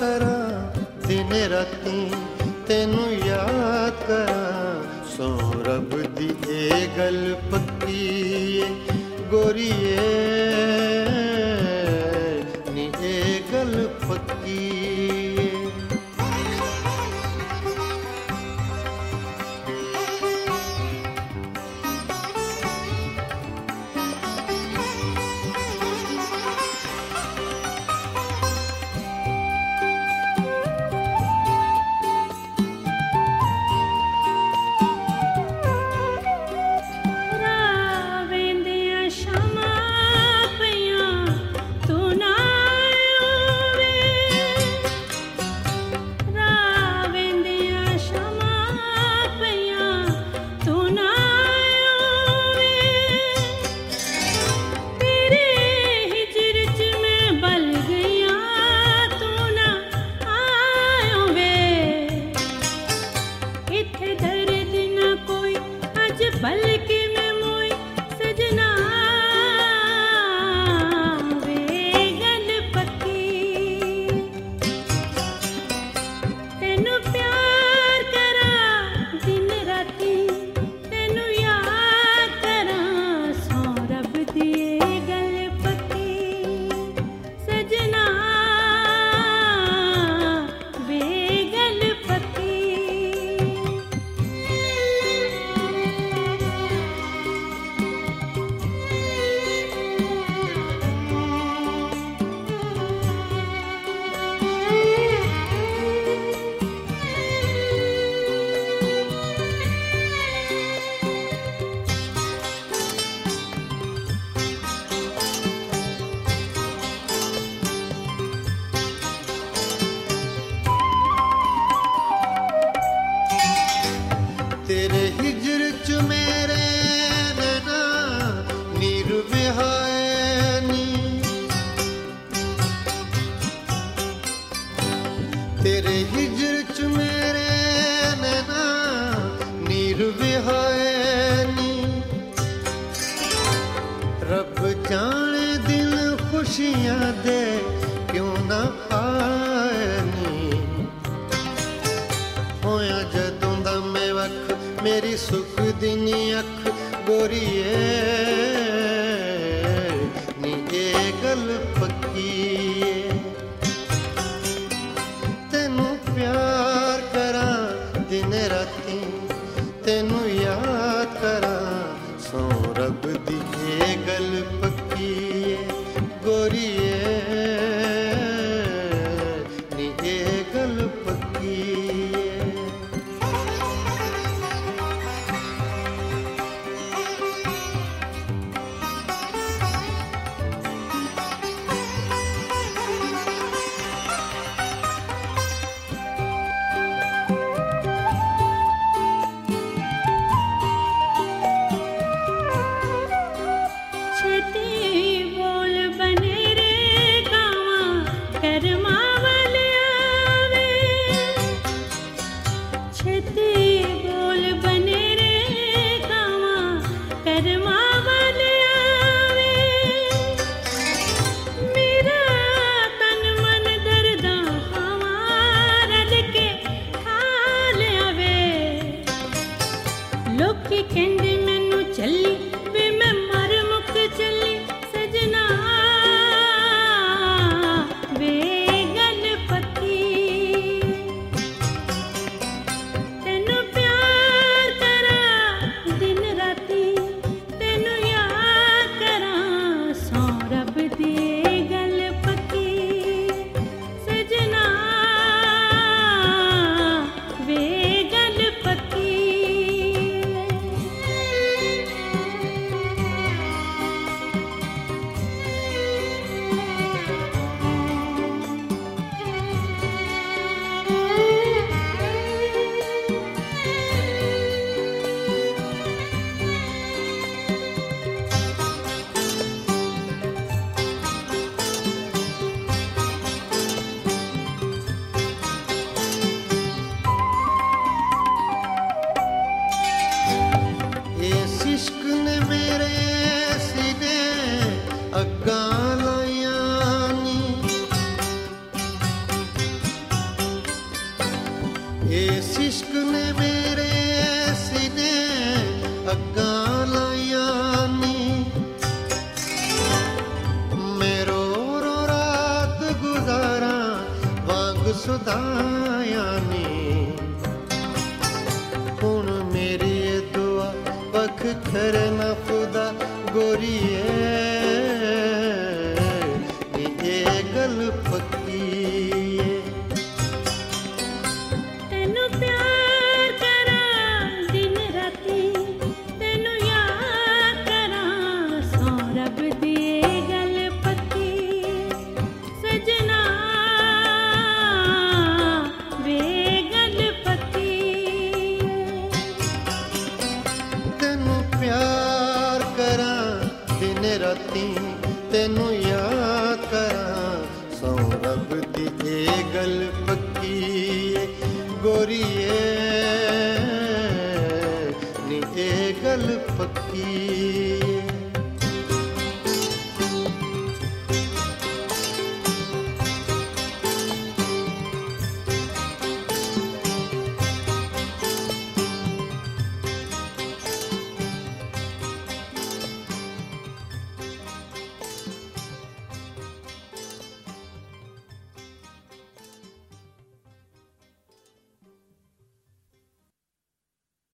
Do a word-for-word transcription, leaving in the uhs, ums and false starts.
करा दिन राती तेनू याद करा सो रब दी ए गल पक्की गोरीए नी ए गल पक्की तेरे हिजर च मेरे नैना नीर विहायनी तेरे हिजर च मेरे नैना नीर विहायनी रब जाने दिल खुशियां दे क्यों ना आनी होया जदों दा मैं वख मेरी सुख दिनी अख गोरीए नी ए गल पक्की तेनू प्यार करा दिन राती तेनू याद करा सो रब दी ए गल पक्की गोरीए नी ए गल पक्की वे गल इस इश्क ने मेरे सीने अग्गा लाइयां नी, मैं रो रो रात गुजारा वांग सुधाया नी। हुण मेरी दुआ पख खरे ना खुदा गोरिए, ये गल पक्की है। तेनू प्यार करा दिन राती, तेनू याद करा सौ रब दी गल पक्की। सजना वे गल पक्की। तेनू प्यार करा दिन राती, तेनू याद करा सौ रब दी गल पक्की गोरिए।